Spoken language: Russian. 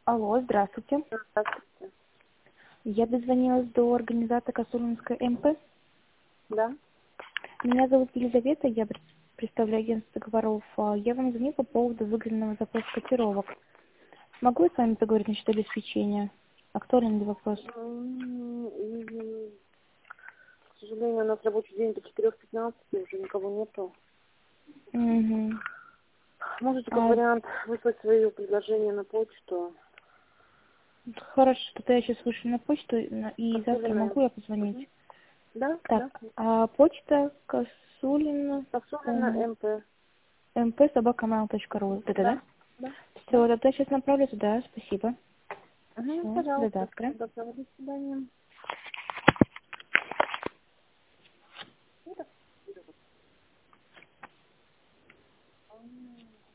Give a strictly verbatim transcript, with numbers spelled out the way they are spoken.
Алло, здравствуйте. Здравствуйте. Я дозвонилась до организатора Косулинской МП. Да? Меня зовут Елизавета, я пред- представляю агентство договоров. А, Я вам звоню по поводу выгодного запроса котировок. Могу я с вами поговорить насчет обеспечения? Актуален ли вопрос? М, м, К сожалению, у нас рабочий день до четырёх пятнадцати, уже никого нету. Мгм. Можете как А, вариант выслать свое предложение на почту. хорошо, что я сейчас вышла на почту, на- и завтра Косулина. могу я позвонить? Мгм. Да, Так, да. а почта Косулина, Косулина МП. мп собака mail точка ру. Это, да? Да, да, Все, да. тогда сейчас направлю туда, спасибо. Угу, Все, до пожалуйста. завтра. Доброго до свидания.